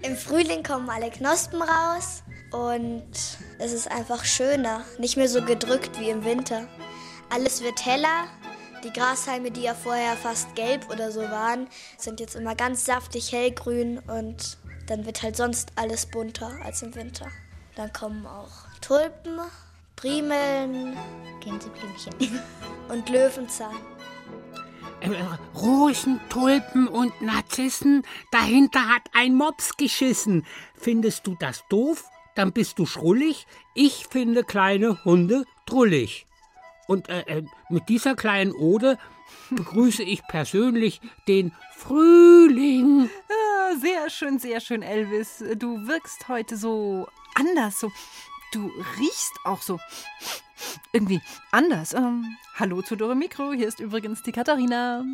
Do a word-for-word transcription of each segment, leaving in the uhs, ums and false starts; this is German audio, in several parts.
Im Frühling kommen alle Knospen raus und es ist einfach schöner, nicht mehr so gedrückt wie im Winter. Alles wird heller. Die Grashalme, die ja vorher fast gelb oder so waren, sind jetzt immer ganz saftig hellgrün und dann wird halt sonst alles bunter als im Winter. Dann kommen auch Tulpen, Primeln, Gänseblümchen und Löwenzahn. Äh, Rosen, Tulpen und Narzissen, dahinter hat ein Mops geschissen. Findest du das doof? Dann bist du schrullig. Ich finde kleine Hunde drullig. Und äh, äh, mit dieser kleinen Ode begrüße ich persönlich den Frühling. Ah, sehr schön, sehr schön, Elvis. Du wirkst heute so anders, so. Du riechst auch so irgendwie anders. Ähm, hallo zu Dore Mikro, hier ist übrigens die Katharina.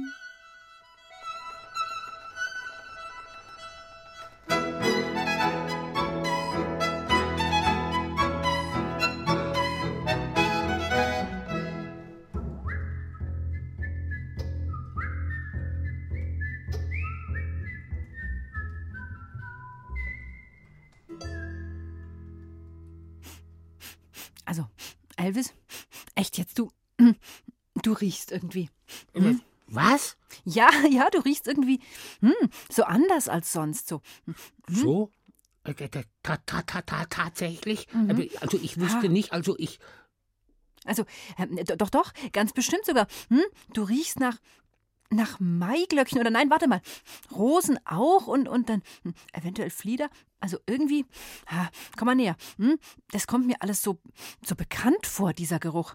Also, Elvis, echt jetzt, du, du riechst irgendwie. Hm? Was? Ja, ja, du riechst irgendwie hm, so anders als sonst. So. Hm. So? Äh, ta, ta, ta, ta, tatsächlich? Mhm. Also ich wusste Ja. nicht, also ich... Also, äh, doch, doch, ganz bestimmt sogar. Hm, du riechst nach, nach Maiglöckchen oder nein, warte mal, Rosen auch und, und dann hm, eventuell Flieder. Also irgendwie, ha, komm mal näher. Hm, das kommt mir alles so, so bekannt vor, dieser Geruch.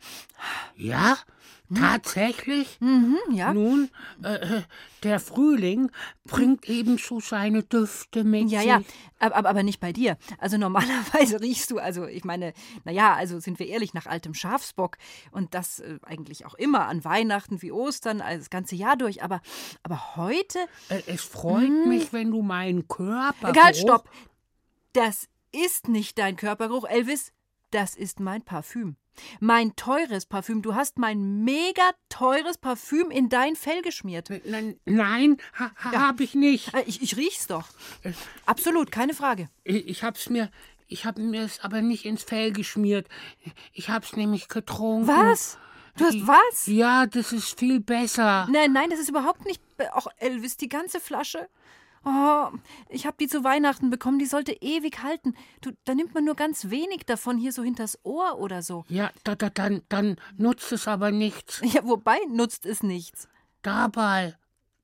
Ja? Tatsächlich? Mhm, ja. Nun, äh, der Frühling bringt ebenso seine Düfte mit Ja, sich. ja, aber, aber nicht bei dir. Also normalerweise riechst du, also ich meine, naja, also sind wir ehrlich, nach altem Schafsbock und das äh, eigentlich auch immer an Weihnachten wie Ostern, also das ganze Jahr durch, aber, aber heute... Äh, Es freut mich, wenn du meinen Körper... Halt, stopp! Das ist nicht dein Körpergeruch, Elvis, das ist mein Parfüm. Mein teures Parfüm. Du hast mein mega teures Parfüm in dein Fell geschmiert. Nein, nein ha, ha, Ja. hab ich nicht. Äh, Ich, ich riech's doch. Absolut, keine Frage. Ich, ich hab's mir... Ich hab mir es aber nicht ins Fell geschmiert. Ich hab's nämlich getrunken. Was? Du hast was? Ja, das ist viel besser. Nein, nein, das ist überhaupt nicht... Ach, Elvis, die ganze Flasche? Oh, ich habe die zu Weihnachten bekommen, die sollte ewig halten. Du, da nimmt man nur ganz wenig davon hier so hinters Ohr oder so. Ja, da, da, dann, dann nutzt es aber nichts. Ja, wobei nutzt es nichts. Dabei,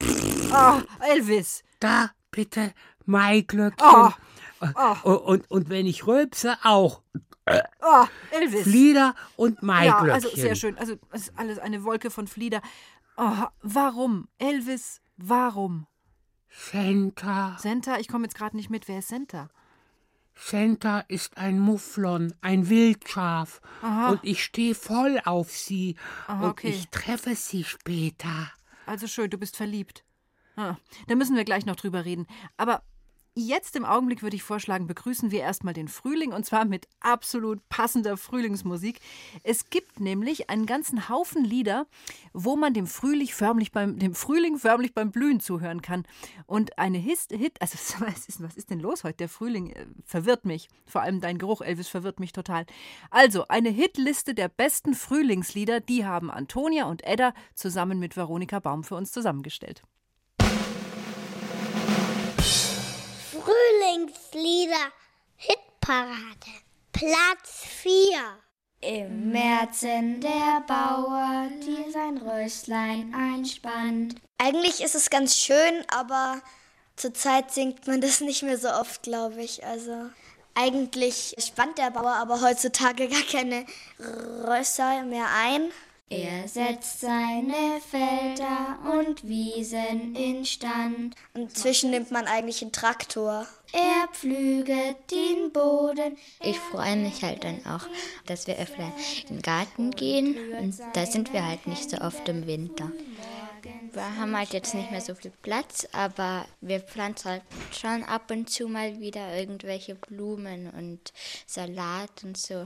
Oh, Elvis. da bitte Maiglöckchen. Oh, oh, Und, und wenn ich rülpse, auch oh, Elvis. Flieder und Ja, Maiglöckchen. also sehr schön. Also es ist alles eine Wolke von Flieder. Oh, warum? Elvis, warum? Senta. Senta, ich komme jetzt gerade nicht mit. Wer ist Senta? Senta ist ein Mufflon, ein Wildschaf. Aha. Und ich stehe voll auf sie. Aha, und okay. ich treffe sie später. Also schön, du bist verliebt. Ah, da müssen wir gleich noch drüber reden. Aber jetzt im Augenblick würde ich vorschlagen, begrüßen wir erstmal den Frühling und zwar mit absolut passender Frühlingsmusik. Es gibt nämlich einen ganzen Haufen Lieder, wo man dem Frühling förmlich beim, dem Frühling förmlich beim Blühen zuhören kann. Und eine Hit, Hit also was ist, was ist denn los heute? Der Frühling äh, verwirrt mich. Vor allem dein Geruch, Elvis, verwirrt mich total. Also, eine Hitliste der besten Frühlingslieder, die haben Antonia und Edda zusammen mit Veronika Baum für uns zusammengestellt. Frühlingslieder Hitparade Platz vier. Im Märzen der Bauer dir sein Röslein einspannt. Eigentlich ist es ganz schön, aber zurzeit singt man das nicht mehr so oft, glaube ich. Also eigentlich spannt der Bauer aber heutzutage gar keine Rösser mehr ein. Er setzt seine Felder und Wiesen instand. Und zwischen nimmt man eigentlich einen Traktor. Er pflüget den Boden. Ich freue mich halt dann auch, dass wir öfter in den Garten gehen. Und da sind wir halt nicht so oft im Winter. Wir haben halt jetzt nicht mehr so viel Platz, aber wir pflanzen halt schon ab und zu mal wieder irgendwelche Blumen und Salat und so.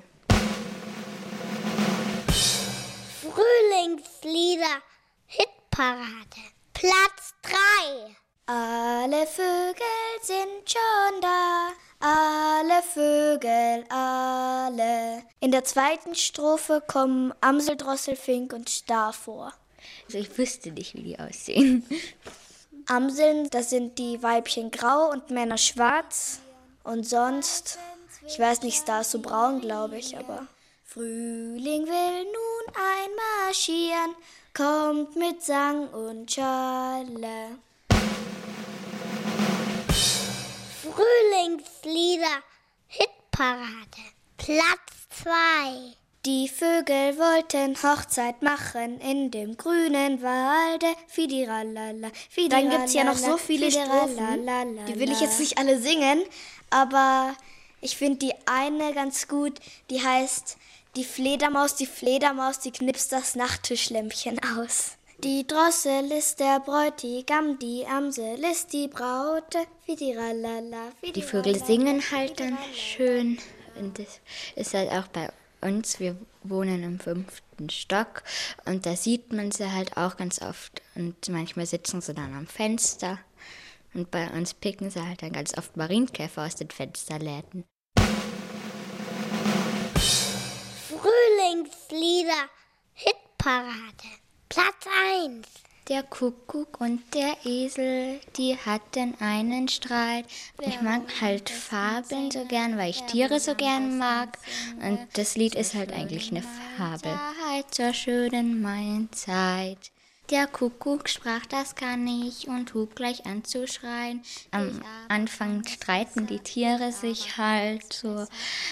Frühlingslieder Hitparade Platz drei. Alle Vögel sind schon da, alle Vögel, alle. In der zweiten Strophe kommen Amsel, Drossel, Fink und Star vor. Also ich wüsste nicht, wie die aussehen. Amseln, das sind die Weibchen grau und Männer schwarz. Und sonst, ich weiß nicht, Star ist so braun, glaube ich, aber... Frühling will nun einmarschieren, kommt mit Sang und Schale. Frühlingslieder, Hitparade, Platz zwei. Die Vögel wollten Hochzeit machen in dem grünen Walde. Fidiralala, Fidiralala. Dann gibt es ja noch so viele Strophen, die will ich jetzt nicht alle singen, aber ich finde die eine ganz gut, die heißt: Die Fledermaus, die Fledermaus, die knipst das Nachttischlämpchen aus. Die Drossel ist der Bräutigam, die Amsel ist die Braute. Fidiralala, Fidiralala. Die Vögel singen halt dann schön und das ist halt auch bei uns, wir wohnen im fünften Stock und da sieht man sie halt auch ganz oft und manchmal sitzen sie dann am Fenster und bei uns picken sie halt dann ganz oft Marienkäfer aus den Fensterläden. Frühlingslieder, Hitparade, Platz eins. Der Kuckuck und der Esel, die hatten einen Streit. Ich mag halt Fabeln so gern, weil ich Tiere so gern mag. Und das Lied ist halt eigentlich eine Fabel. Zur schönen Mainzeit. Der Kuckuck sprach, das kann ich, und hub gleich an zu schreien. Am Anfang streiten die Tiere sich halt so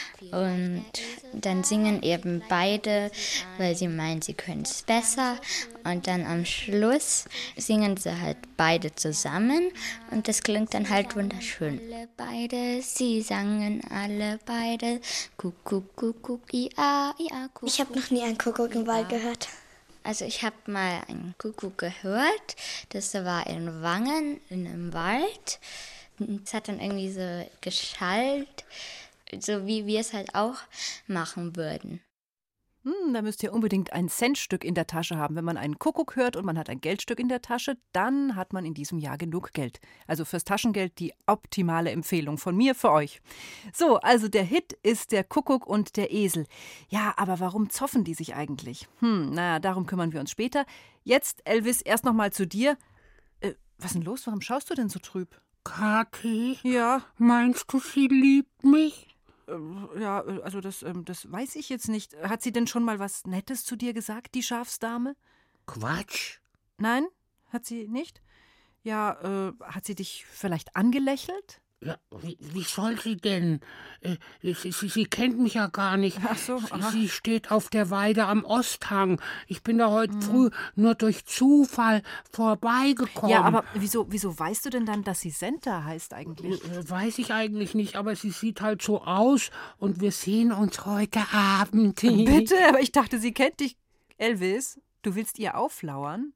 und dann singen eben beide, weil sie meinen, sie können es besser. Und dann am Schluss singen sie halt beide zusammen und das klingt dann halt wunderschön. Alle beide, sie sangen alle beide, Kuckuck, Kuckuck, ia, ia, Kuckuck. Ich habe noch nie einen Kuckuck im Wald gehört. Also ich habe mal einen Kuckuck gehört, das war in Wangen, in einem Wald. Es hat dann irgendwie so geschallt, so wie wir es halt auch machen würden. Hm, da müsst ihr unbedingt ein Centstück in der Tasche haben. Wenn man einen Kuckuck hört und man hat ein Geldstück in der Tasche, dann hat man in diesem Jahr genug Geld. Also fürs Taschengeld die optimale Empfehlung von mir für euch. So, also der Hit ist der Kuckuck und der Esel. Ja, aber warum zoffen die sich eigentlich? Hm, naja, darum kümmern wir uns später. Jetzt, Elvis, erst noch mal zu dir. Äh, was ist denn los? Warum schaust du denn so trüb? Kathi? Ja? Meinst du, sie liebt mich? Ja, also das, das weiß ich jetzt nicht. Hat sie denn schon mal was Nettes zu dir gesagt, die Schafsdame? Quatsch. Nein, hat sie nicht? Ja, äh, hat sie dich vielleicht angelächelt? Ja, wie, wie soll sie denn? Äh, sie, sie, sie kennt mich ja gar nicht. Ach so, aha. Sie steht auf der Weide am Osthang. Ich bin da heute hm. früh nur durch Zufall vorbeigekommen. Ja, aber wieso, wieso weißt du denn dann, dass sie Senta heißt eigentlich? Äh, weiß ich eigentlich nicht, aber sie sieht halt so aus und wir sehen uns heute Abend. Bitte, aber ich dachte, sie kennt dich. Elvis, du willst ihr auflauern?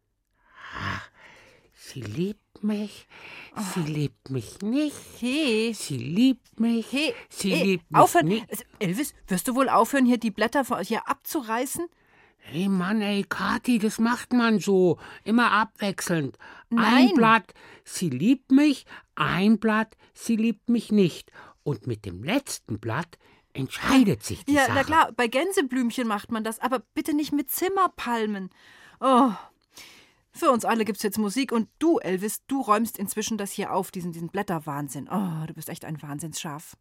Ach, sie liebt mich. Sie oh. liebt mich nicht. Hey. Sie liebt mich. Hey. Sie hey. liebt mich aufhören. nicht. Elvis, wirst du wohl aufhören, hier die Blätter von hier abzureißen? Hey Mann, ey, Kathi, das macht man so. Immer abwechselnd. Nein. Ein Blatt, sie liebt mich. Ein Blatt, sie liebt mich nicht. Und mit dem letzten Blatt entscheidet sich die ja, Sache. Ja, na klar, bei Gänseblümchen macht man das, aber bitte nicht mit Zimmerpalmen. Oh. Für uns alle gibt's jetzt Musik und du, Elvis, du räumst inzwischen das hier auf, diesen, diesen Blätterwahnsinn. Oh, du bist echt ein Wahnsinnsschaf.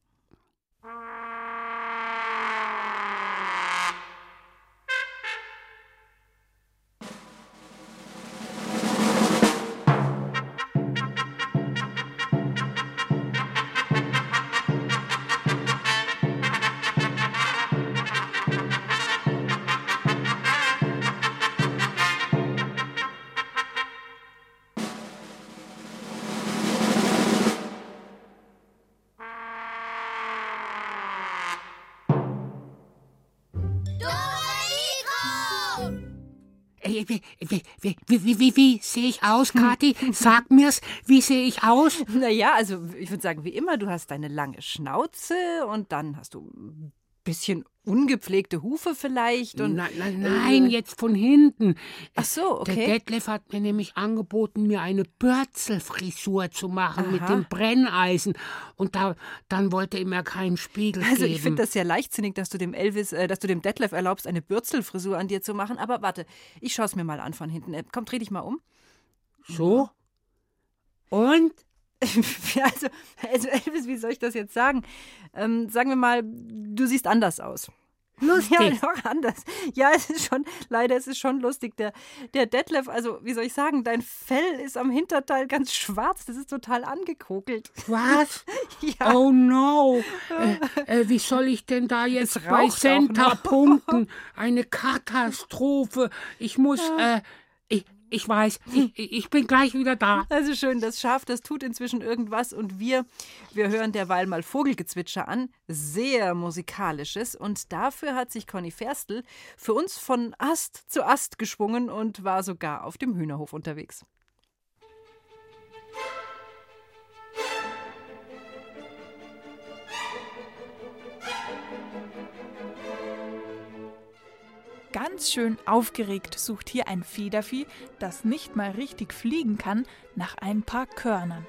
Wie, wie, wie, wie, wie, wie sehe ich aus, Kathi? Sag mir's, wie sehe ich aus? Naja, also ich würde sagen, wie immer, du hast deine lange Schnauze und dann hast du bisschen ungepflegte Hufe vielleicht. Und, nein, nein, nein, äh, jetzt von hinten. Ach so, okay. Der Detlef hat mir nämlich angeboten, mir eine Bürzelfrisur zu machen. Aha. Mit dem Brenneisen. Und da, dann wollte er mir keinen Spiegel also, geben. Also ich finde das sehr leichtsinnig, dass du dem Elvis, äh, dass du dem Detlef erlaubst, eine Bürzelfrisur an dir zu machen. Aber warte, ich schaue es mir mal an von hinten. Äh, komm, dreh dich mal um. So? Und? Also, also Elvis, wie soll ich das jetzt sagen? Ähm, sagen wir mal, du siehst anders aus. Lustig. Ja, doch anders. Ja, es ist schon, leider ist es schon lustig. Der, der Detlef, also wie soll ich sagen, dein Fell ist am Hinterteil ganz schwarz. Das ist total angekokelt. Was? Ja. Oh no. Äh, äh, wie soll ich denn da jetzt bei Center punkten? Eine Katastrophe. Ich muss, äh, ich, Ich weiß, ich, ich bin gleich wieder da. Also schön, das Schaf, das tut inzwischen irgendwas und wir, wir hören derweil mal Vogelgezwitscher an, sehr musikalisches und dafür hat sich Conny Ferstl für uns von Ast zu Ast geschwungen und war sogar auf dem Hühnerhof unterwegs. Ganz schön aufgeregt sucht hier ein Federvieh, das nicht mal richtig fliegen kann, nach ein paar Körnern.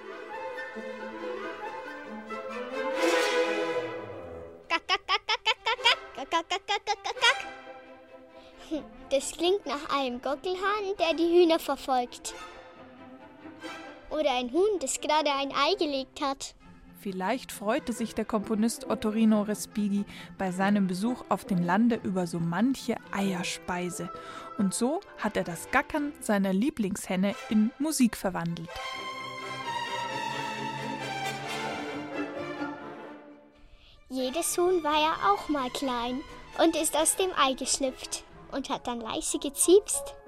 Das klingt nach einem Gockelhahn, der die Hühner verfolgt. Oder ein Huhn, das gerade ein Ei gelegt hat. Vielleicht freute sich der Komponist Ottorino Respighi bei seinem Besuch auf dem Lande über so manche Eierspeise. Und so hat er das Gackern seiner Lieblingshenne in Musik verwandelt. Jedes Huhn war ja auch mal klein und ist aus dem Ei geschlüpft und hat dann leise geziepst.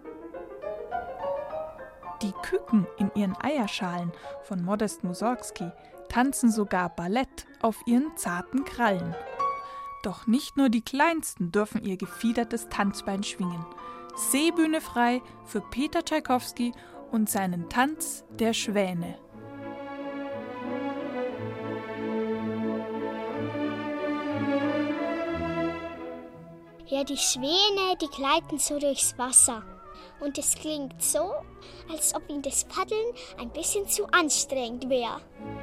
Die Küken in ihren Eierschalen von Modest Mussorgsky tanzen sogar Ballett auf ihren zarten Krallen. Doch nicht nur die Kleinsten dürfen ihr gefiedertes Tanzbein schwingen. Seebühne frei für Peter Tschaikowski und seinen Tanz der Schwäne. Ja, die Schwäne, die gleiten so durchs Wasser. Und es klingt so, als ob ihnen das Paddeln ein bisschen zu anstrengend wäre.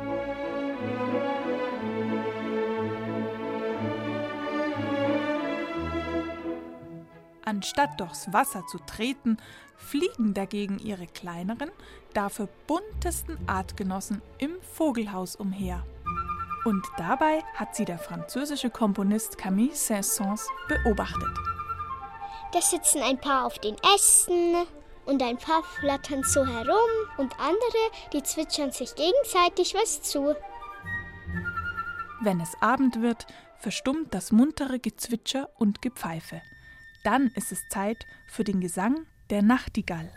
Anstatt durchs Wasser zu treten, fliegen dagegen ihre kleineren, dafür buntesten Artgenossen im Vogelhaus umher. Und dabei hat sie der französische Komponist Camille Saint-Saëns beobachtet. Da sitzen ein paar auf den Ästen und ein paar flattern so herum und andere, die zwitschern sich gegenseitig was zu. Wenn es Abend wird, verstummt das muntere Gezwitscher und Gepfeife. Dann ist es Zeit für den Gesang der Nachtigall.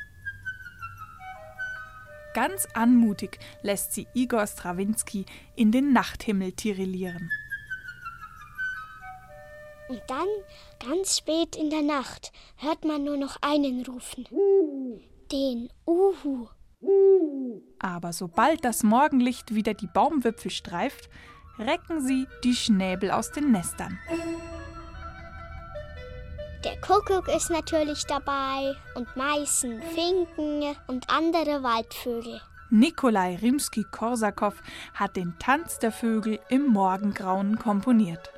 Ganz anmutig lässt sie Igor Strawinski in den Nachthimmel tirillieren. Und dann, ganz spät in der Nacht, hört man nur noch einen rufen. Den Uhu. Aber sobald das Morgenlicht wieder die Baumwipfel streift, recken sie die Schnäbel aus den Nestern. Der Kuckuck ist natürlich dabei und Meißen, Finken und andere Waldvögel. Nikolai Rimski-Korsakow hat den Tanz der Vögel im Morgengrauen komponiert.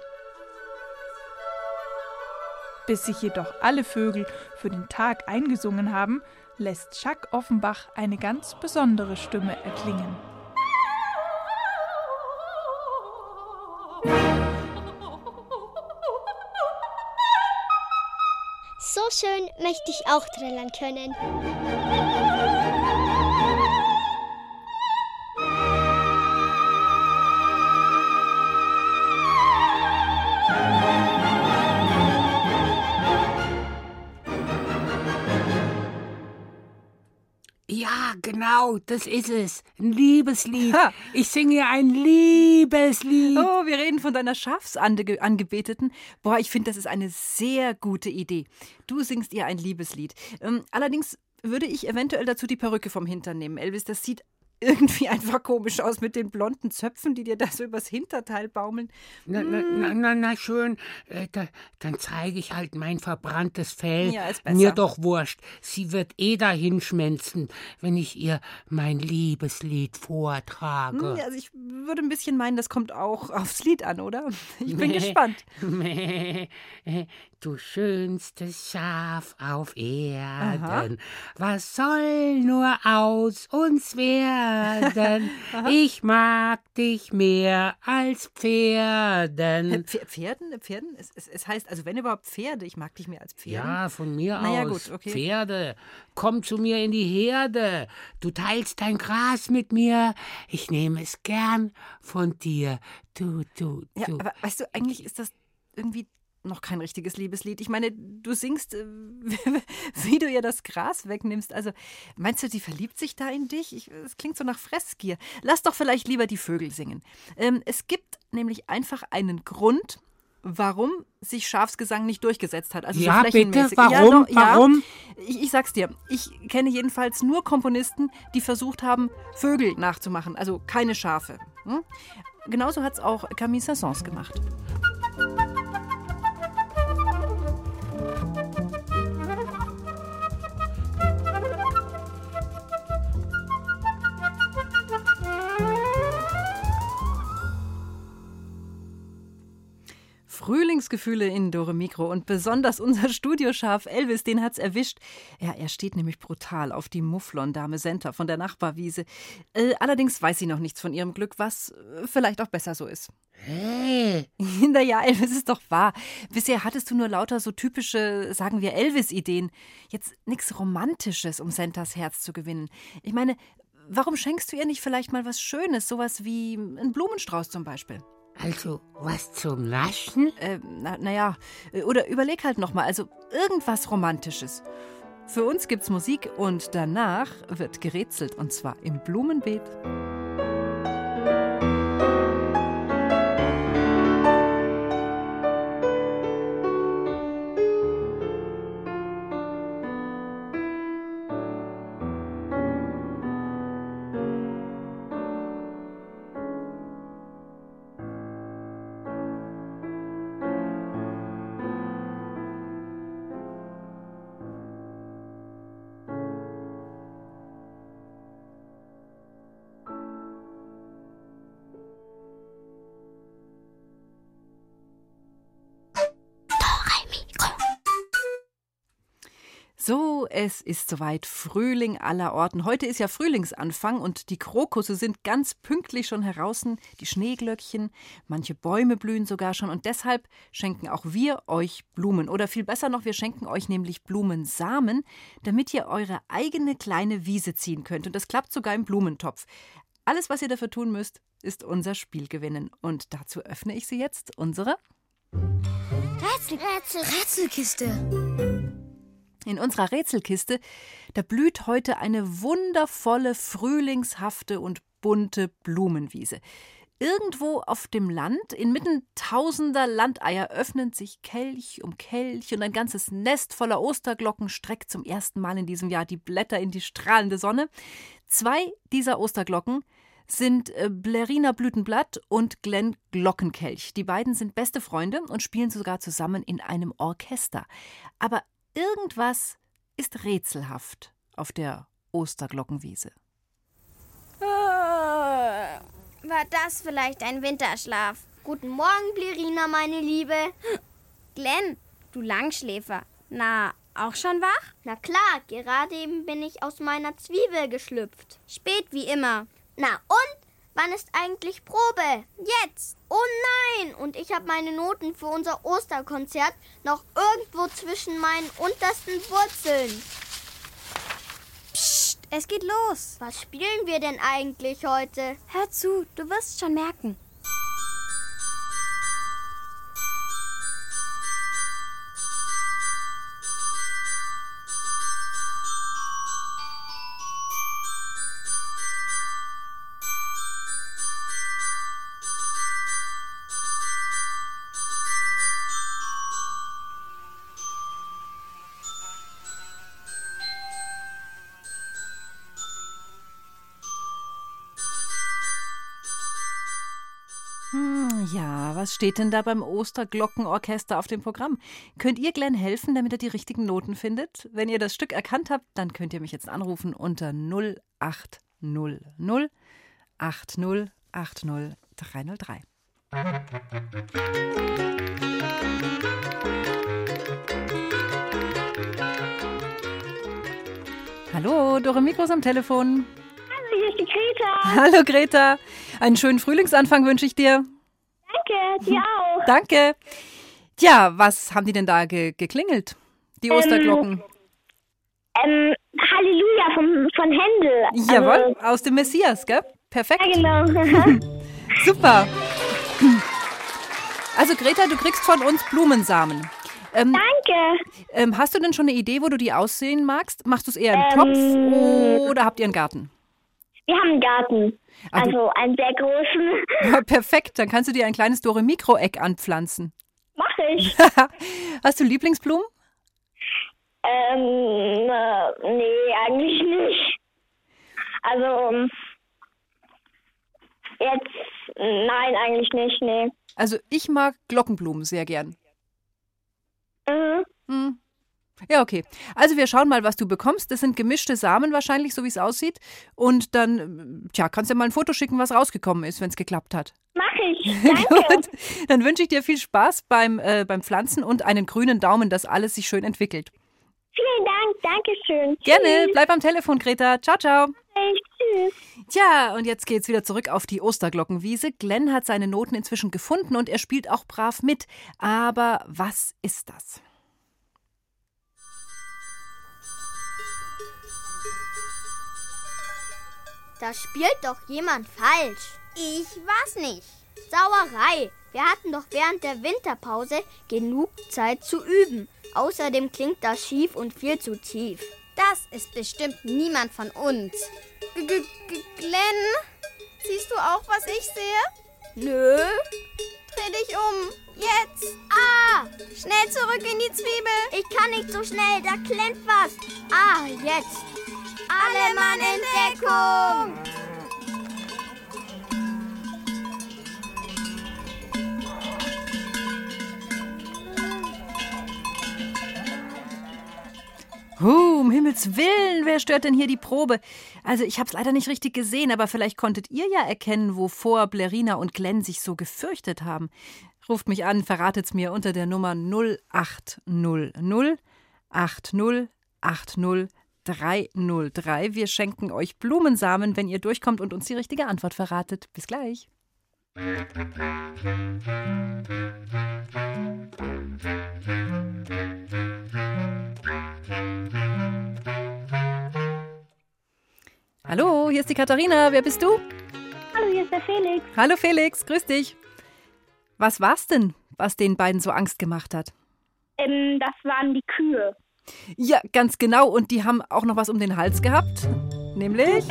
Bis sich jedoch alle Vögel für den Tag eingesungen haben, lässt Jacques Offenbach eine ganz besondere Stimme erklingen. So schön möchte ich auch trällern können. Ja, genau, das ist es. Ein Liebeslied. Ha. Ich singe ein Liebeslied. Oh, wir reden von deiner Schafsangebeteten. Boah, ich finde, das ist eine sehr gute Idee. Du singst ihr ein Liebeslied. Ähm, allerdings würde ich eventuell dazu die Perücke vom Hintern nehmen. Elvis, das sieht irgendwie einfach komisch aus mit den blonden Zöpfen, die dir da so übers Hinterteil baumeln. Na, na, na, na, na schön, äh, da, dann zeige ich halt mein verbranntes Fell. Ja, ist besser. Mir doch wurscht. Sie wird eh dahin schmelzen, wenn ich ihr mein Liebeslied vortrage. Hm, also ich würde ein bisschen meinen, das kommt auch aufs Lied an, oder? Ich bin gespannt. Mäh, du schönstes Schaf auf Erden, Aha. was soll nur aus uns werden? Ich mag dich mehr als Pferden. Pf- Pferden? Pferden? Es, es, es heißt, also wenn überhaupt Pferde, ich mag dich mehr als Pferde. Ja, von mir Na ja, aus. gut, okay. Pferde, komm zu mir in die Herde. Du teilst dein Gras mit mir. Ich nehme es gern von dir. Du, du, Ja, du. aber weißt du, eigentlich ist das irgendwie noch kein richtiges Liebeslied. Ich meine, du singst, äh, wie du ihr das Gras wegnimmst. Also, meinst du, die verliebt sich da in dich? Ich, es klingt so nach Fressgier. Lass doch vielleicht lieber die Vögel singen. Ähm, es gibt nämlich einfach einen Grund, warum sich Schafsgesang nicht durchgesetzt hat. Also Ja, so bitte, flächenmäßig. warum? Ja, doch, ja. Warum? Ich, ich sag's dir, ich kenne jedenfalls nur Komponisten, die versucht haben, Vögel nachzumachen, also keine Schafe. Hm? Genauso hat's auch Camille Saint-Saëns gemacht. Frühlingsgefühle in Dore Mikro und besonders unser Studioschaf Elvis, den hat's erwischt. Ja, er steht nämlich brutal auf die Mufflon-Dame Senta von der Nachbarwiese. Äh, allerdings weiß sie noch nichts von ihrem Glück, was äh, vielleicht auch besser so ist. Hey, Naja, Elvis, ist doch wahr. Bisher hattest du nur lauter so typische, sagen wir, Elvis-Ideen. Jetzt nichts Romantisches, um Sentas Herz zu gewinnen. Ich meine, warum schenkst du ihr nicht vielleicht mal was Schönes, sowas wie einen Blumenstrauß zum Beispiel? also was zum Naschen? Äh, na, naja, oder überleg halt nochmal, also irgendwas Romantisches. Für uns gibt's Musik und danach wird gerätselt und zwar im Blumenbeet. So, es ist soweit, Frühling aller Orten. Heute ist ja Frühlingsanfang und die Krokusse sind ganz pünktlich schon heraus, die Schneeglöckchen, manche Bäume blühen sogar schon und deshalb schenken auch wir euch Blumen. Oder viel besser noch, wir schenken euch nämlich Blumensamen, damit ihr eure eigene kleine Wiese ziehen könnt. Und das klappt sogar im Blumentopf. Alles, was ihr dafür tun müsst, ist unser Spiel gewinnen. Und dazu öffne ich sie jetzt, unsere Rätsel, Rätsel, Rätselkiste. In unserer Rätselkiste, da blüht heute eine wundervolle, frühlingshafte und bunte Blumenwiese. Irgendwo auf dem Land, inmitten tausender Landeier, öffnen sich Kelch um Kelch und ein ganzes Nest voller Osterglocken streckt zum ersten Mal in diesem Jahr die Blätter in die strahlende Sonne. Zwei dieser Osterglocken sind äh, Blerina Blütenblatt und Glenn Glockenkelch. Die beiden sind beste Freunde und spielen sogar zusammen in einem Orchester. Aber irgendwas ist rätselhaft auf der Osterglockenwiese. Oh, war das vielleicht ein Winterschlaf? Guten Morgen, Blerina, meine Liebe. Glenn, du Langschläfer. Na, auch schon wach? Na klar, gerade eben bin ich aus meiner Zwiebel geschlüpft. Spät wie immer. Na und? Wann ist eigentlich Probe? Jetzt. Oh nein! Und ich habe meine Noten für unser Osterkonzert noch irgendwo zwischen meinen untersten Wurzeln. Psst, es geht los. Was spielen wir denn eigentlich heute? Hör zu, du wirst schon merken. Ja, was steht denn da beim Osterglockenorchester auf dem Programm? Könnt ihr Glenn helfen, damit er die richtigen Noten findet? Wenn ihr das Stück erkannt habt, dann könnt ihr mich jetzt anrufen unter null acht null null acht null acht null drei null drei. Hallo, Dore Mikros am Telefon. Hallo, hier ist die Greta. Hallo Greta, einen schönen Frühlingsanfang wünsche ich dir. Danke, dir auch. Danke. Tja, was haben die denn da ge- geklingelt? Die Osterglocken. Ähm, Halleluja von, von Händel. Jawohl, aus dem Messias, gell? Perfekt. Ja, genau. Super. Also Greta, du kriegst von uns Blumensamen. Ähm, Danke. ähm, hast du denn schon eine Idee, wo du die aussehen magst? Machst du es eher im Ähm, Topf oder habt ihr einen Garten? Wir haben einen Garten. Ah, du- Also einen sehr großen. Ja, perfekt, dann kannst du dir ein kleines Dore-Mikro-Eck anpflanzen. Mach ich. Hast du Lieblingsblumen? ähm, äh, nee, eigentlich nicht. Also, ähm, jetzt, nein, eigentlich nicht, nee. Also ich mag Glockenblumen sehr gern. Mhm. Hm. Ja, okay. Also wir schauen mal, was du bekommst. Das sind gemischte Samen wahrscheinlich, so wie es aussieht. Und dann, tja, kannst du ja mal ein Foto schicken, was rausgekommen ist, wenn es geklappt hat. Mach ich. Danke. Gut, dann wünsche ich dir viel Spaß beim, äh, beim Pflanzen und einen grünen Daumen, dass alles sich schön entwickelt. Vielen Dank. Dankeschön. Gerne, Tschüss. bleib am Telefon, Greta. Ciao, ciao. Tschüss. Tja, und jetzt geht's wieder zurück auf die Osterglockenwiese. Glenn hat seine Noten inzwischen gefunden und er spielt auch brav mit. Aber was ist das? Da spielt doch jemand falsch. Ich war's nicht. Sauerei. Wir hatten doch während der Winterpause genug Zeit zu üben. Außerdem klingt das schief und viel zu tief. Das ist bestimmt niemand von uns. G -G -G Glenn, siehst du auch, was ich sehe? Nö. Dreh dich um. Jetzt. Ah, schnell zurück in die Zwiebel. Ich kann nicht so schnell, da klemmt was. Ah, jetzt. Alle Mann in Deckung. Huh, um Himmels Willen, wer stört denn hier die Probe? Also ich habe es leider nicht richtig gesehen, aber vielleicht konntet ihr ja erkennen, wovor Blerina und Glenn sich so gefürchtet haben. Ruft mich an, verratet's mir unter der Nummer null acht null null acht null acht null drei null drei. Wir schenken euch Blumensamen, wenn ihr durchkommt und uns die richtige Antwort verratet. Bis gleich. Hallo, hier ist die Katharina. Wer bist du? Hallo, hier ist der Felix. Hallo Felix, grüß dich. Was war's denn, was den beiden so Angst gemacht hat? Ähm, das waren die Kühe. Ja, ganz genau. Und die haben auch noch was um den Hals gehabt. Nämlich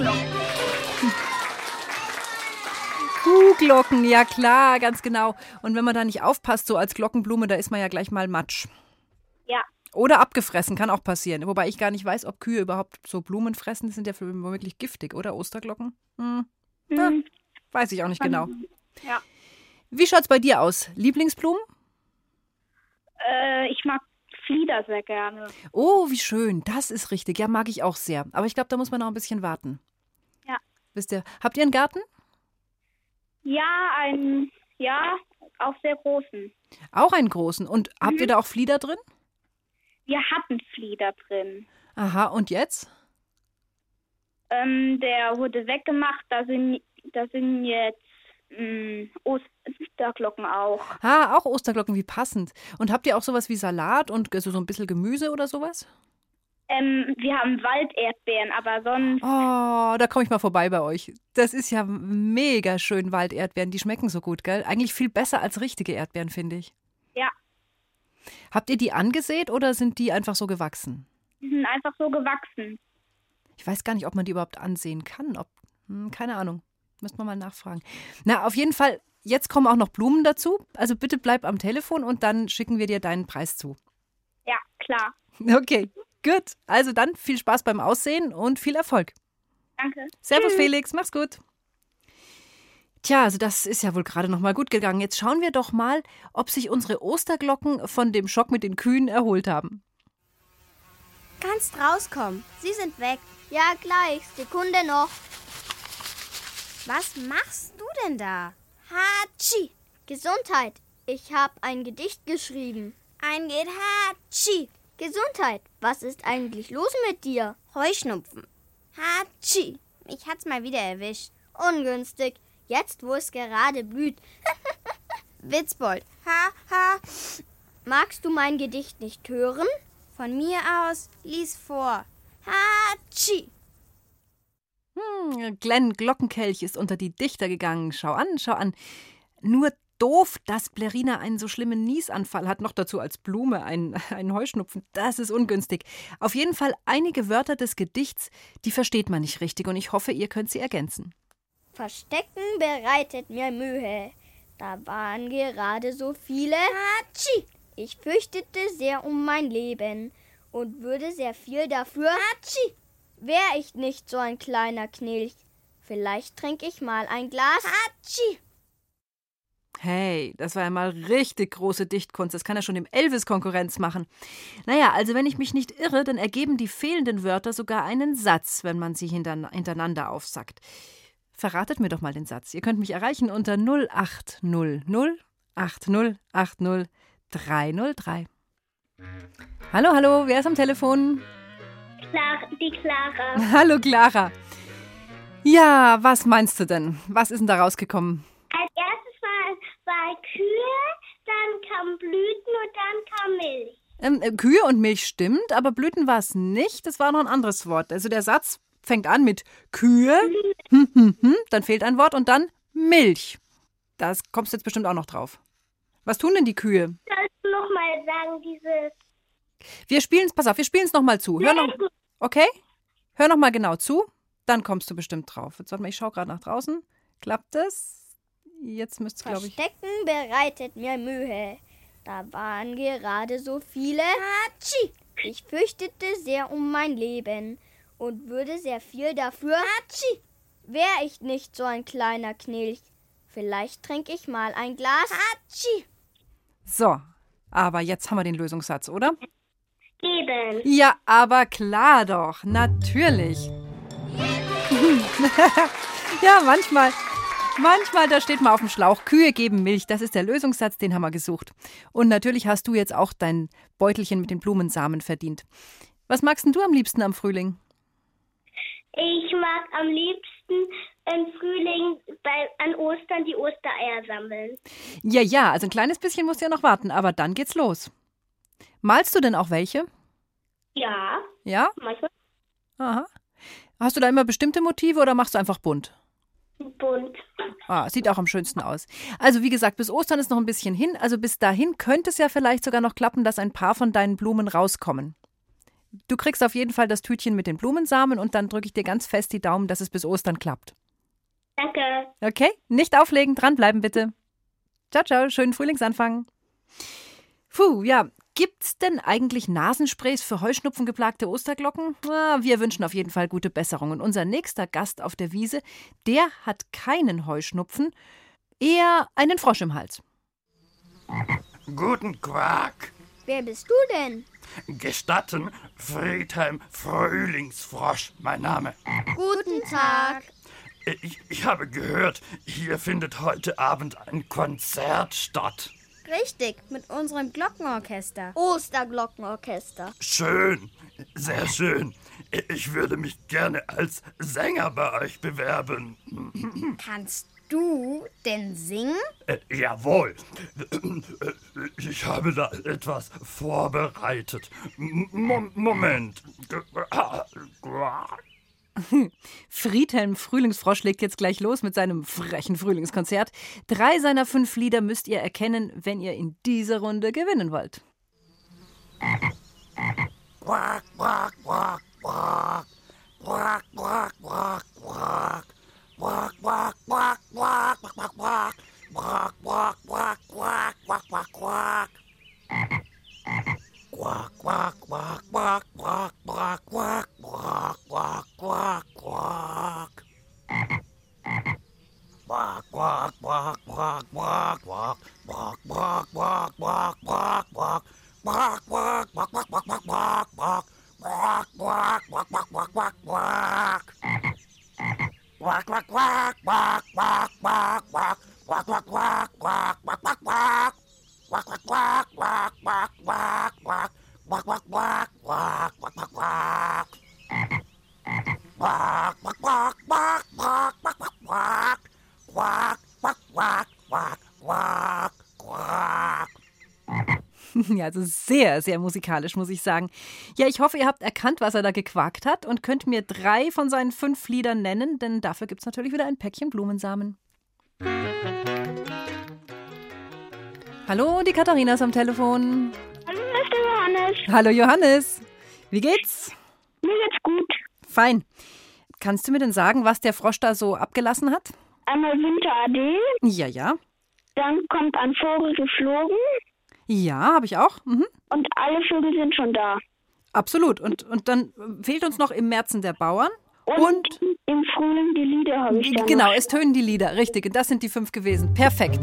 Kuhglocken. Ja klar, ganz genau. Und wenn man da nicht aufpasst, so als Glockenblume, da ist man ja gleich mal matsch. Ja. Oder abgefressen, kann auch passieren. Wobei ich gar nicht weiß, ob Kühe überhaupt so Blumen fressen. Die sind ja wirklich giftig, oder? Osterglocken? Hm. Ja, Mhm. weiß ich auch nicht genau. Ja. Wie schaut's bei dir aus? Lieblingsblumen? Äh, ich mag Flieder sehr gerne. Oh, wie schön. Das ist richtig. Ja, mag ich auch sehr. Aber ich glaube, da muss man noch ein bisschen warten. Ja. Wisst ihr, habt ihr einen Garten? Ja, ein, ja, auch sehr großen. Auch einen großen. Und habt Mhm. ihr da auch Flieder drin? Wir hatten Flieder drin. Aha, und jetzt? Ähm, der wurde weggemacht, da sind, da sind jetzt mh, Osterglocken auch. Ah, auch Osterglocken, wie passend. Und habt ihr auch sowas wie Salat und so, so ein bisschen Gemüse oder sowas? Ähm, wir haben Walderdbeeren, aber sonst, Oh, da komme ich mal vorbei bei euch. Das ist ja mega schön, Walderdbeeren. Die schmecken so gut, gell? Eigentlich viel besser als richtige Erdbeeren, finde ich. ja, Habt ihr die angesät oder sind die einfach so gewachsen? die sind einfach so gewachsen. Ich weiß gar nicht, ob man die überhaupt ansehen kann. Ob, hm, keine Ahnung. Müsste man mal nachfragen. Na, auf jeden Fall, jetzt kommen auch noch Blumen dazu. Also bitte bleib am Telefon und dann schicken wir dir deinen Preis zu. Ja, klar. Okay, gut. Also dann viel Spaß beim Aussehen und viel Erfolg. Danke. Servus Tschüss. Felix, mach's gut. Tja, also das ist ja wohl gerade noch mal gut gegangen. Jetzt schauen wir doch mal, ob sich unsere Osterglocken von dem Schock mit den Kühen erholt haben. Kannst rauskommen. Sie sind weg. Ja, gleich. Sekunde noch. Was machst du denn da? Hatschi. Gesundheit. Ich habe ein Gedicht geschrieben. Ein Gedicht. Hatschi. Gesundheit. Was ist eigentlich los mit dir? Heuschnupfen. Hatschi. Mich hat's mal wieder erwischt. Ungünstig. Jetzt, wo es gerade blüht. Witzbold. Ha, ha. Magst du mein Gedicht nicht hören? Von mir aus, lies vor. Hatschi. Hm, Glenn Glockenkelch ist unter die Dichter gegangen. Schau an, schau an. Nur doof, dass Blerina einen so schlimmen Niesanfall hat. Noch dazu als Blume einen, einen Heuschnupfen. Das ist ungünstig. Auf jeden Fall einige Wörter des Gedichts, die versteht man nicht richtig. Und ich hoffe, ihr könnt sie ergänzen. Verstecken bereitet mir Mühe. Da waren gerade so viele. Hatschi. Ich fürchtete sehr um mein Leben und würde sehr viel dafür. Hatschi. Wär ich nicht so ein kleiner Knilch, vielleicht trink ich mal ein Glas. Hatschi. Hey, das war ja mal richtig große Dichtkunst. Das kann ja schon dem Elvis Konkurrenz machen. Naja, also wenn ich mich nicht irre, dann ergeben die fehlenden Wörter sogar einen Satz, wenn man sie hintereinander aufsackt. Verratet mir doch mal den Satz. Ihr könnt mich erreichen unter null acht null null acht null acht null drei null drei. Hallo, hallo, wer ist am Telefon? Clara, die Clara. Hallo, Clara. Ja, was meinst du denn? Was ist denn da rausgekommen? Als erstes war, war Kühe, dann kamen Blüten und dann kam Milch. Ähm, äh, Kühe und Milch stimmt, aber Blüten war es nicht. Das war noch ein anderes Wort. Also der Satz fängt an mit Kühe, hm, hm, hm, dann fehlt ein Wort und dann Milch. Das kommst du jetzt bestimmt auch noch drauf. Was tun denn die Kühe? Sollst du noch mal sagen, dieses... Wir spielen es, pass auf, wir spielen es nochmal zu. Hör noch, okay? Hör noch mal genau zu, dann kommst du bestimmt drauf. Jetzt warte mal, ich schaue gerade nach draußen. Klappt es? Jetzt müsste es, glaube ich... Verstecken bereitet mir Mühe. Da waren gerade so viele. Hatschi. Ich fürchtete sehr um mein Leben und würde sehr viel dafür. Hatschi. Wär ich nicht so ein kleiner Knilch, vielleicht trink ich mal ein Glas. Hatschi. So, aber jetzt haben wir den Lösungssatz, oder? Eben. Ja, aber klar doch, natürlich. Ja, manchmal, manchmal, da steht man auf dem Schlauch. Kühe geben Milch, das ist der Lösungssatz, den haben wir gesucht. Und natürlich hast du jetzt auch dein Beutelchen mit den Blumensamen verdient. Was magst denn du am liebsten am Frühling? Ich mag am liebsten im Frühling bei, an Ostern die Ostereier sammeln. Ja, ja, also ein kleines bisschen musst du ja noch warten, aber dann geht's los. Malst du denn auch welche? Ja, Ja? manchmal Aha. Hast du da immer bestimmte Motive oder machst du einfach bunt? bunt. Ah, sieht auch am schönsten aus. Also wie gesagt, bis Ostern ist noch ein bisschen hin. Also bis dahin könnte es ja vielleicht sogar noch klappen, dass ein paar von deinen Blumen rauskommen. Du kriegst auf jeden Fall das Tütchen mit den Blumensamen und dann drücke ich dir ganz fest die Daumen, dass es bis Ostern klappt. Danke. Okay? Nicht auflegen, dranbleiben bitte. Ciao, ciao, schönen Frühlingsanfang. Puh, ja, gibt's denn eigentlich Nasensprays für heuschnupfengeplagte Osterglocken? Ah, wir wünschen auf jeden Fall gute Besserung. Und unser nächster Gast auf der Wiese, der hat keinen Heuschnupfen, eher einen Frosch im Hals. Guten Quark. Wer bist du denn? Gestatten, Friedhelm Frühlingsfrosch, mein Name. Guten Tag. Ich, ich habe gehört, hier findet heute Abend ein Konzert statt. Richtig, mit unserem Glockenorchester. Osterglockenorchester. Schön, sehr schön. Ich würde mich gerne als Sänger bei euch bewerben. Kannst du denn singen? Äh, jawohl. Ich habe da etwas vorbereitet. M- Moment. Friedhelm Frühlingsfrosch legt jetzt gleich los mit seinem frechen Frühlingskonzert. Drei seiner fünf Lieder müsst ihr erkennen, wenn ihr in dieser Runde gewinnen wollt. Quack, quack, quack, quack. Quack, quack, quack, quack. Quack, quack, quack, quack, quack, quack. Quack, quack, quack, quack, quack, quack, quack. Quack, quack, quack, quack, quack, quack, quack, quack, quack, quack, quack. Quack, quack, quack. Quack, quack, quack, quack, quack, quack, quack. Quack, quack, quack, quack, quack, quack, quack. Quack, quack, quack, quack, quack, quack, quack. Quack, quack, quack, quack, quack, quack, quack. Quack, quack, quack, quack, quack, quack, quack, quack. Quack, quack, quack, quack, quack, quack. Ja, also sehr, sehr musikalisch, muss ich sagen. Ja, ich hoffe, ihr habt erkannt, was er da gequakt hat und könnt mir drei von seinen fünf Liedern nennen, denn dafür gibt es natürlich wieder ein Päckchen Blumensamen. Hallo, die Katharina ist am Telefon. Hallo, das ist der Johannes. Hallo, Johannes. Wie geht's? Mir geht's gut. Fein. Kannst du mir denn sagen, was der Frosch da so abgelassen hat? Einmal Winterade. Ja, ja. Dann kommt ein Vogel geflogen. Ja, habe ich auch. Mhm. Und alle Vögel sind schon da. Absolut. Und, und dann fehlt uns noch im Märzen der Bauern. Und, Und im Frühling die Lieder habe ich dann genau, noch. es tönen die Lieder, richtig. Und das sind die fünf gewesen. Perfekt.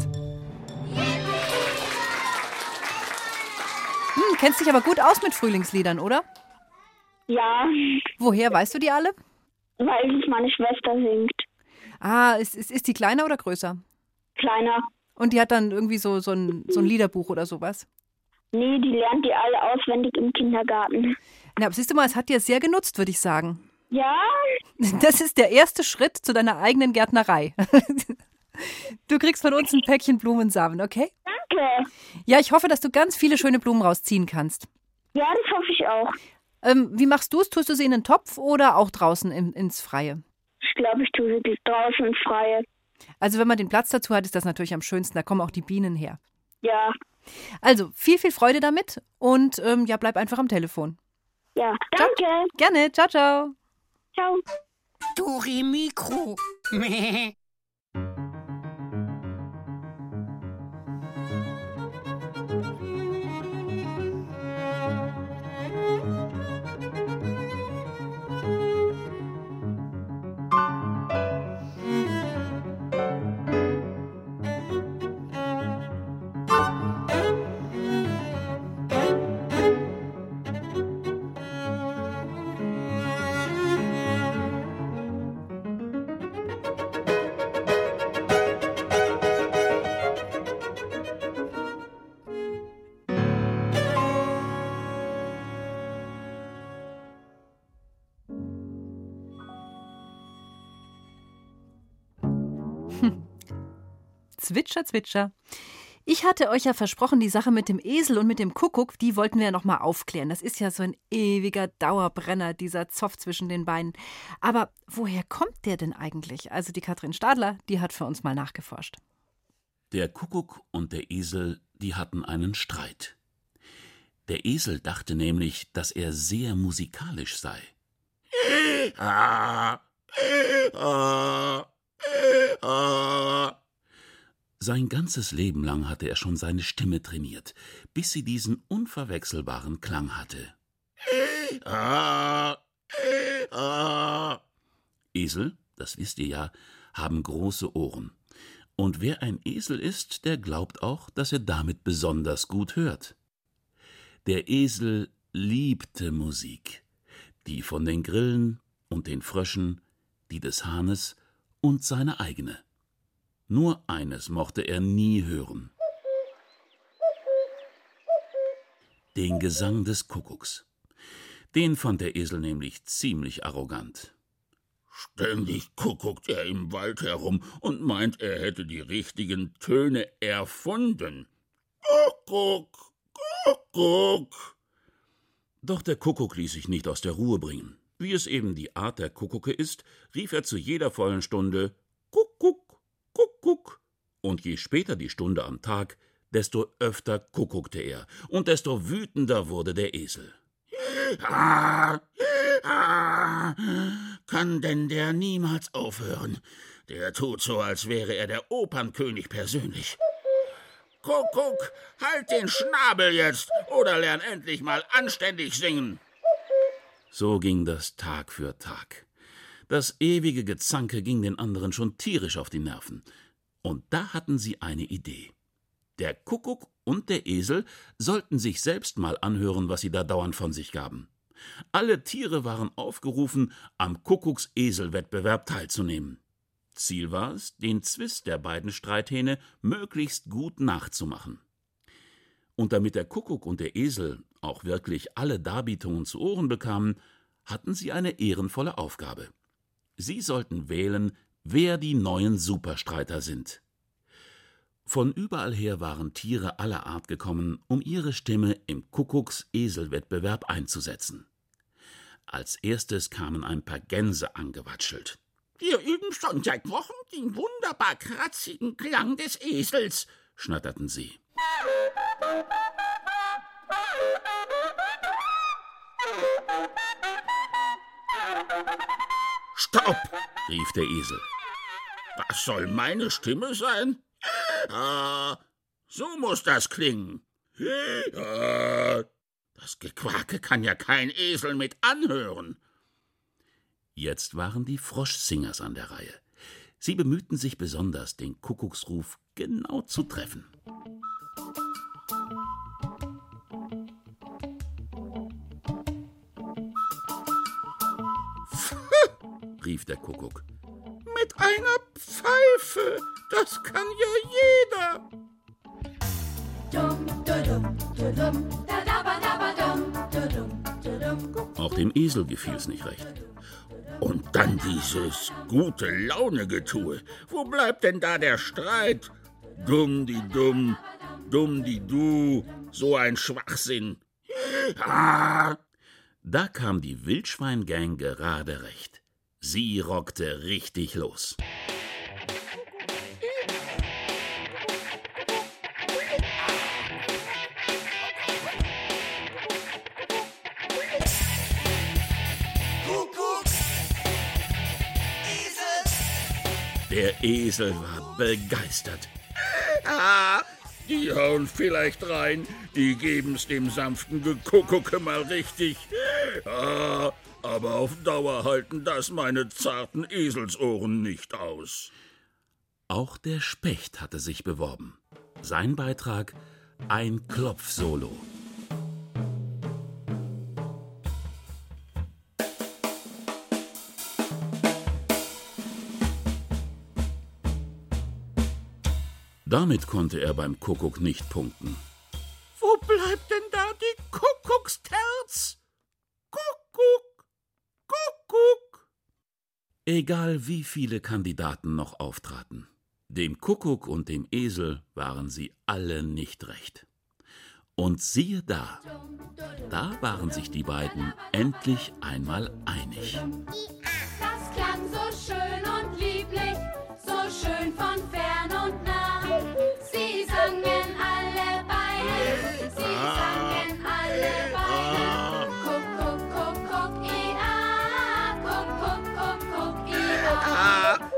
Hm, kennst dich aber gut aus mit Frühlingsliedern, oder? Ja, Woher weißt du die alle? weil es meine Schwester singt. Ah, ist, ist, ist die kleiner oder größer? Kleiner. Und die hat dann irgendwie so, so, ein, so ein Liederbuch oder sowas? Nee, die lernt die alle auswendig im Kindergarten. Na, aber siehst du mal, es hat dir sehr genutzt, würde ich sagen. Ja, Das ist der erste Schritt zu deiner eigenen Gärtnerei. Du kriegst von uns ein Päckchen Blumensamen, okay? danke. Ja, ich hoffe, dass du ganz viele schöne Blumen rausziehen kannst. Ja, das hoffe ich auch. Ähm, wie machst du es? Tust du sie in einen Topf oder auch draußen in, ins Freie? Ich glaube, ich tue sie draußen ins Freie. Also wenn man den Platz dazu hat, ist das natürlich am schönsten. Da kommen auch die Bienen her. Ja, Also viel, viel Freude damit und ähm, ja, bleib einfach am Telefon. ja. Danke. Gerne. Ciao, ciao. Ciao. Dore Mikro. Zwitscher, zwitscher. Ich hatte euch ja versprochen, die Sache mit dem Esel und mit dem Kuckuck, die wollten wir ja noch mal aufklären. Das ist ja so ein ewiger Dauerbrenner, dieser Zoff zwischen den Beinen. Aber woher kommt der denn eigentlich? Also die Katrin Stadler, die hat für uns mal nachgeforscht. Der Kuckuck und der Esel, die hatten einen Streit. Der Esel dachte nämlich, dass er sehr musikalisch sei. Sein ganzes Leben lang hatte er schon seine Stimme trainiert, bis sie diesen unverwechselbaren Klang hatte. Esel, das wisst ihr ja, haben große Ohren. Und wer ein Esel ist, der glaubt auch, dass er damit besonders gut hört. Der Esel liebte Musik, die von den Grillen und den Fröschen, die des Hahnes und seine eigene. Nur eines mochte er nie hören: den Gesang des Kuckucks. Den fand der Esel nämlich ziemlich arrogant. Ständig kuckuckt er im Wald herum und meint, er hätte die richtigen Töne erfunden. Kuckuck, Kuckuck. Doch der Kuckuck ließ sich nicht aus der Ruhe bringen. Wie es eben die Art der Kuckucke ist, rief er zu jeder vollen Stunde Kuckuck, Kuckuck. Und je später die Stunde am Tag, desto öfter kuckuckte er und desto wütender wurde der Esel. Ah, ah, kann denn der niemals aufhören? Der tut so, als wäre er der Opernkönig persönlich. Kuckuck, halt den Schnabel jetzt oder lern endlich mal anständig singen. So ging das Tag für Tag. Das ewige Gezanke ging den anderen schon tierisch auf die Nerven. Und da hatten sie eine Idee. Der Kuckuck und der Esel sollten sich selbst mal anhören, was sie da dauernd von sich gaben. Alle Tiere waren aufgerufen, am Kuckuckseselwettbewerb teilzunehmen. Ziel war es, den Zwist der beiden Streithähne möglichst gut nachzumachen. Und damit der Kuckuck und der Esel auch wirklich alle Darbietungen zu Ohren bekamen, hatten sie eine ehrenvolle Aufgabe. Sie sollten wählen, wer die neuen Superstreiter sind. Von überall her waren Tiere aller Art gekommen, um ihre Stimme im Kuckuckseselwettbewerb einzusetzen. Als erstes kamen ein paar Gänse angewatschelt. Wir üben schon seit Wochen den wunderbar kratzigen Klang des Esels, schnatterten sie. Stopp, rief der Esel. Das soll meine Stimme sein? Ah, so muss das klingen. Ah, das Gequake kann ja kein Esel mit anhören. Jetzt waren die Froschsingers an der Reihe. Sie bemühten sich besonders, den Kuckucksruf genau zu treffen. rief der Kuckuck. Mit einer Pfeife, das kann ja jeder. Auch dem Esel gefiel's nicht recht. Und dann dieses gute Laune-Getue. Wo bleibt denn da der Streit? Dumm die dumm, dumm die du, so ein Schwachsinn. Ah. Da kam die Wildschwein-Gang gerade recht. Sie rockte richtig los. Der Esel war begeistert. Ah, die hauen vielleicht rein, die geben's dem sanften Gekuckucke mal richtig. Ah, aber auf Dauer halten das meine zarten Eselsohren nicht aus. Auch der Specht hatte sich beworben. Sein Beitrag: ein Klopfsolo. Damit konnte er beim Kuckuck nicht punkten. Wo bleibt denn da die Kuckucksterz? Kuckuck, Kuckuck. Egal wie viele Kandidaten noch auftraten, dem Kuckuck und dem Esel waren sie alle nicht recht. Und siehe da, da waren sich die beiden endlich einmal einig. Das klang so schön und lieblich, so schön von fern und nah. Sie sangen alle beide, sie sangen alle beide. Kuckuck, kuck, kuck, i-a, kuck, kuck, kuck, kuck, i-a.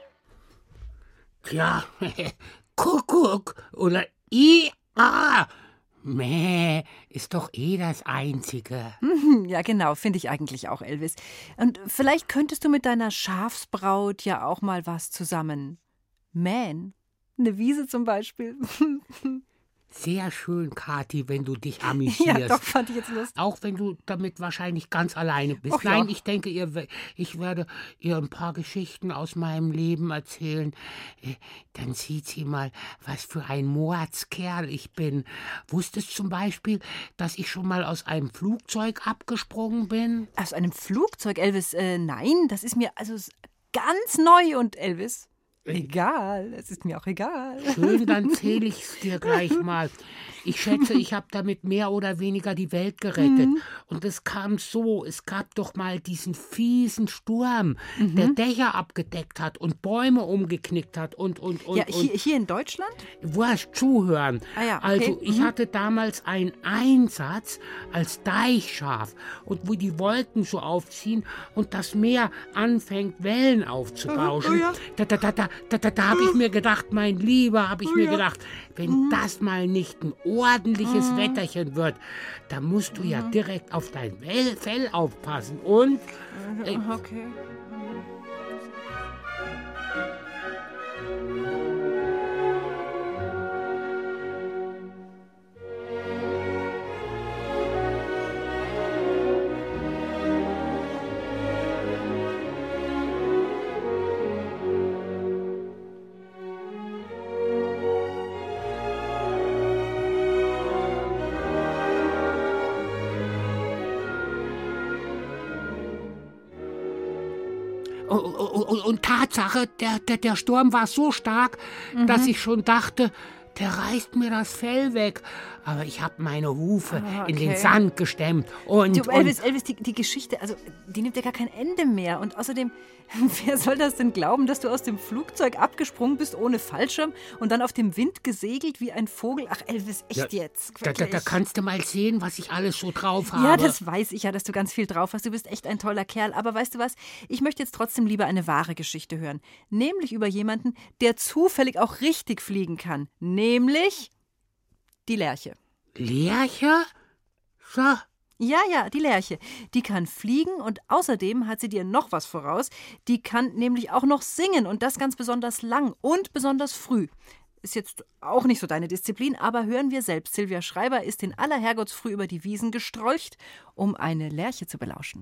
Tja, Kuckuck oder i-a. Mäh, ist doch eh das Einzige. Ja, genau, finde ich eigentlich auch, Elvis. Und vielleicht könntest du mit deiner Schafsbraut ja auch mal was zusammen mähen. Eine Wiese zum Beispiel. Sehr schön, Kathi, wenn du dich amüsierst. Ja, doch, fand ich jetzt lustig. Auch wenn du damit wahrscheinlich ganz alleine bist. Och, ja. Nein, ich denke, ihr, ich werde ihr ein paar Geschichten aus meinem Leben erzählen. Dann sieht sie mal, was für ein Mordskerl ich bin. Wusstest zum Beispiel, dass ich schon mal aus einem Flugzeug abgesprungen bin? Aus einem Flugzeug, Elvis? Äh, nein, das ist mir also ganz neu. Und Elvis? Egal, es ist mir auch egal. Schön, dann zähle ich es dir gleich mal. Ich schätze, ich habe damit mehr oder weniger die Welt gerettet. Mhm. Und es kam so, es gab doch mal diesen fiesen Sturm, mhm. der Dächer abgedeckt hat und Bäume umgeknickt hat und, und, und. Ja, hier, hier in Deutschland? Wurscht, zuhören. Ah ja, okay. Also, ich mhm. hatte damals einen Einsatz als Deichschaf. Und wo die Wolken so aufziehen und das Meer anfängt, Wellen aufzubauschen, oh, ja. da, da, da, da, da, da, da habe ich mir gedacht, mein Lieber, habe ich oh, mir ja. gedacht, wenn mhm. das mal nicht ein ordentliches mhm. Wetterchen wird, dann musst du mhm. ja direkt auf dein Fell aufpassen. Und... Äh, okay. Und, und, und Tatsache, der, der, der Sturm war so stark, mhm. dass ich schon dachte, der reißt mir das Fell weg. Aber ich habe meine Hufe ah, okay. in den Sand gestemmt. Und, du, Elvis, und Elvis die, die Geschichte, also die nimmt ja gar kein Ende mehr. Und außerdem, wer soll das denn glauben, dass du aus dem Flugzeug abgesprungen bist ohne Fallschirm und dann auf dem Wind gesegelt wie ein Vogel? Ach, Elvis, echt ja, jetzt? Da, da, da kannst du mal sehen, was ich alles so drauf habe. Ja, das weiß ich ja, dass du ganz viel drauf hast. Du bist echt ein toller Kerl. Aber weißt du was? Ich möchte jetzt trotzdem lieber eine wahre Geschichte hören. Nämlich über jemanden, der zufällig auch richtig fliegen kann. Nämlich die Lerche. Lerche? So. Ja, ja, die Lerche. Die kann fliegen und außerdem hat sie dir noch was voraus. Die kann nämlich auch noch singen und das ganz besonders lang und besonders früh. Ist jetzt auch nicht so deine Disziplin, aber hören wir selbst. Silvia Schreiber ist in aller Herrgottsfrüh über die Wiesen gestrolcht, um eine Lerche zu belauschen.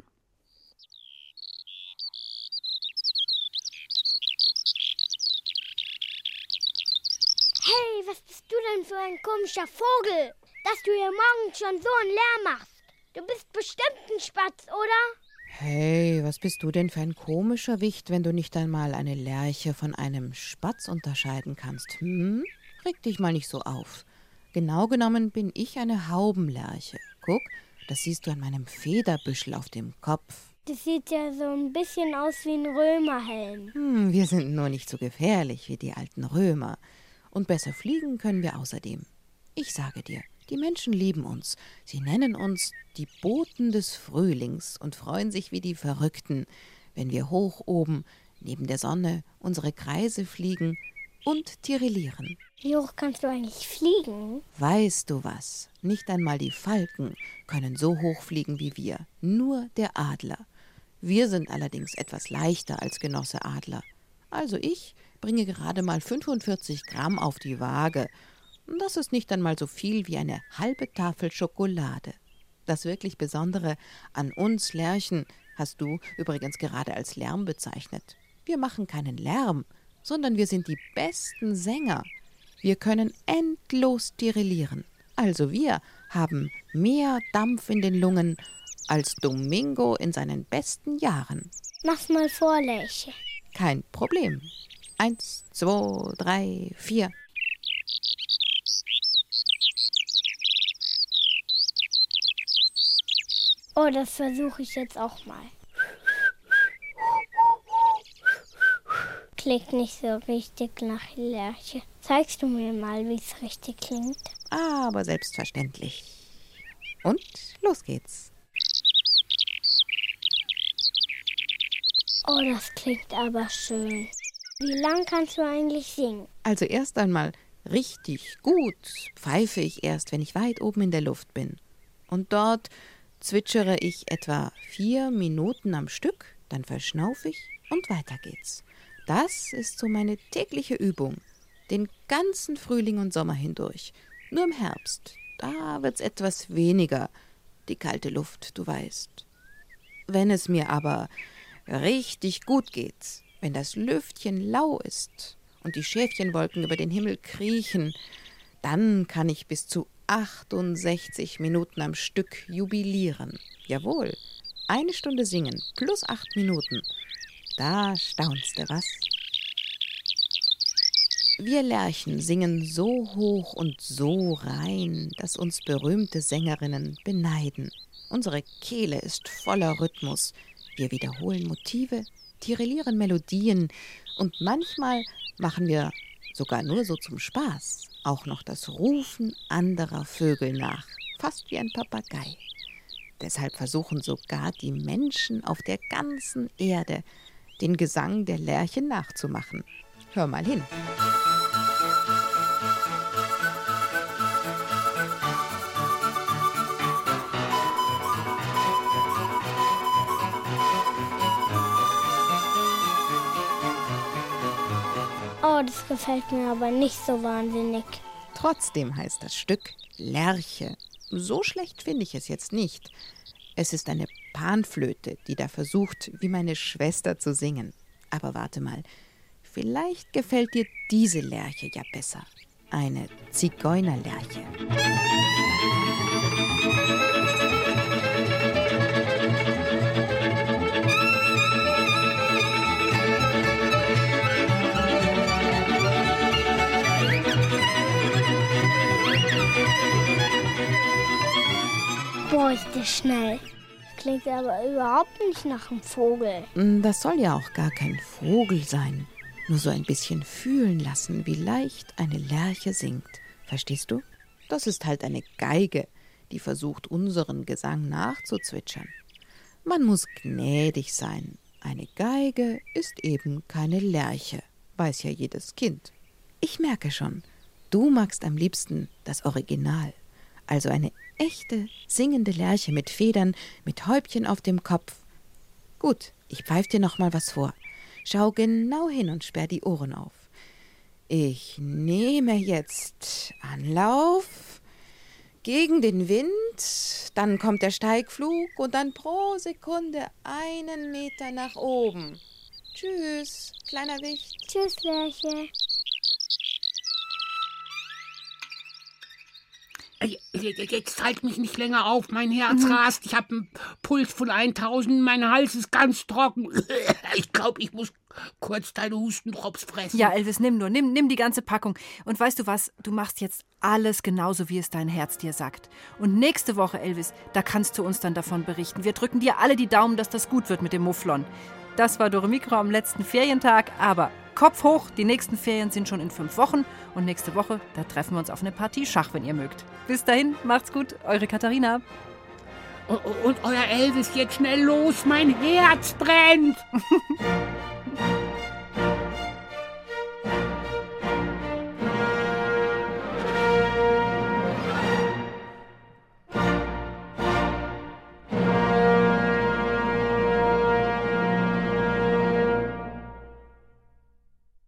Hey, was bist du denn für ein komischer Vogel, dass du hier morgens schon so einen Lärm machst? Du bist bestimmt ein Spatz, oder? Hey, was bist du denn für ein komischer Wicht, wenn du nicht einmal eine Lerche von einem Spatz unterscheiden kannst? Hm? Reg dich mal nicht so auf. Genau genommen bin ich eine Haubenlerche. Guck, das siehst du an meinem Federbüschel auf dem Kopf. Das sieht ja so ein bisschen aus wie ein Römerhelm. Hm, wir sind nur nicht so gefährlich wie die alten Römer. Und besser fliegen können wir außerdem. Ich sage dir, die Menschen lieben uns. Sie nennen uns die Boten des Frühlings und freuen sich wie die Verrückten, wenn wir hoch oben neben der Sonne unsere Kreise fliegen und tirillieren. Wie hoch kannst du eigentlich fliegen? Weißt du was? Nicht einmal die Falken können so hoch fliegen wie wir, nur der Adler. Wir sind allerdings etwas leichter als Genosse Adler. Also ich bringe gerade mal fünfundvierzig Gramm auf die Waage. Das ist nicht einmal so viel wie eine halbe Tafel Schokolade. Das wirklich Besondere an uns Lerchen hast du übrigens gerade als Lärm bezeichnet. Wir machen keinen Lärm, sondern wir sind die besten Sänger. Wir können endlos tirillieren. Also wir haben mehr Dampf in den Lungen als Domingo in seinen besten Jahren. Mach's mal vor, Lerche. Kein Problem. Eins, zwei, drei, vier. Oh, das versuche ich jetzt auch mal. Klingt nicht so richtig nach Lerche. Zeigst du mir mal, wie es richtig klingt? Aber selbstverständlich. Und los geht's. Oh, das klingt aber schön. Wie lang kannst du eigentlich singen? Also erst einmal richtig gut pfeife ich erst, wenn ich weit oben in der Luft bin. Und dort zwitschere ich etwa vier Minuten am Stück, dann verschnaufe ich und weiter geht's. Das ist so meine tägliche Übung, den ganzen Frühling und Sommer hindurch. Nur im Herbst, da wird's etwas weniger, die kalte Luft, du weißt. Wenn es mir aber richtig gut geht, wenn das Lüftchen lau ist und die Schäfchenwolken über den Himmel kriechen, dann kann ich bis zu achtundsechzig Minuten am Stück jubilieren. Jawohl, eine Stunde singen plus acht Minuten. Da staunst du, was? Wir Lerchen singen so hoch und so rein, dass uns berühmte Sängerinnen beneiden. Unsere Kehle ist voller Rhythmus. Wir wiederholen Motive, tirillieren Melodien und manchmal machen wir sogar nur so zum Spaß auch noch das Rufen anderer Vögel nach, fast wie ein Papagei. Deshalb versuchen sogar die Menschen auf der ganzen Erde, den Gesang der Lerche nachzumachen. Hör mal hin. Oh, das gefällt mir aber nicht so wahnsinnig. Trotzdem heißt das Stück Lerche. So schlecht finde ich es jetzt nicht. Es ist eine Panflöte, die da versucht, wie meine Schwester zu singen. Aber warte mal, vielleicht gefällt dir diese Lerche ja besser. Eine Zigeunerlerche. schnell. Klingt aber überhaupt nicht nach einem Vogel. Das soll ja auch gar kein Vogel sein. Nur so ein bisschen fühlen lassen, wie leicht eine Lerche singt. Verstehst du? Das ist halt eine Geige, die versucht, unseren Gesang nachzuzwitschern. Man muss gnädig sein. Eine Geige ist eben keine Lerche, weiß ja jedes Kind. Ich merke schon, du magst am liebsten das Original. Also eine echte, singende Lerche mit Federn, mit Häubchen auf dem Kopf. Gut, ich pfeif dir noch mal was vor. Schau genau hin und sperr die Ohren auf. Ich nehme jetzt Anlauf gegen den Wind, dann kommt der Steigflug und dann pro Sekunde einen Meter nach oben. Tschüss, kleiner Wicht. Tschüss, Lerche. Jetzt halt mich nicht länger auf, mein Herz mhm. rast. Ich habe einen Puls von tausend, mein Hals ist ganz trocken. Ich glaube, ich muss kurz deine Hustendrops fressen. Ja, Elvis, nimm nur, nimm, nimm die ganze Packung. Und weißt du was, du machst jetzt alles genauso, wie es dein Herz dir sagt. Und nächste Woche, Elvis, da kannst du uns dann davon berichten. Wir drücken dir alle die Daumen, dass das gut wird mit dem Mufflon. Das war Dore Mikro am letzten Ferientag, aber Kopf hoch, die nächsten Ferien sind schon in fünf Wochen und nächste Woche, da treffen wir uns auf eine Partie Schach, wenn ihr mögt. Bis dahin, macht's gut, eure Katharina. Und, und euer Elvis, jetzt schnell los, mein Herz brennt!